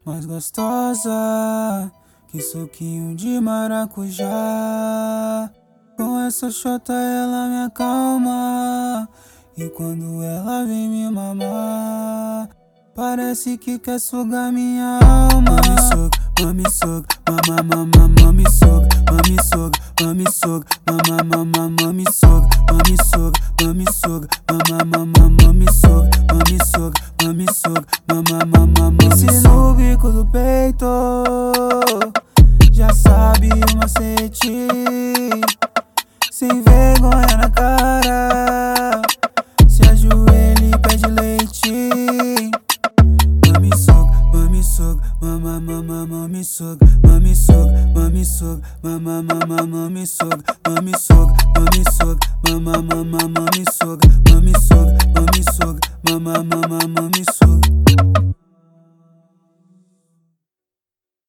mais gostosa que suquinho de maracujá. Com essa chota ela me acalma, e quando ela vem me mamar, parece que quer sugar minha alma. Mami soga, mami soga, mami soga, mami soga, mami soga, mami soga, mami soga, mami soga, mami soga, mami soga, mami. Esse no bico do peito já sabe o macete, sem vergonha na cara, se ajoelha e pede leite. Mami soga, mami soga, mami soga, mami soga, mami soga, mami soga, mami soga, mami soga, mami soga, mami soga, mami soga, mami soga.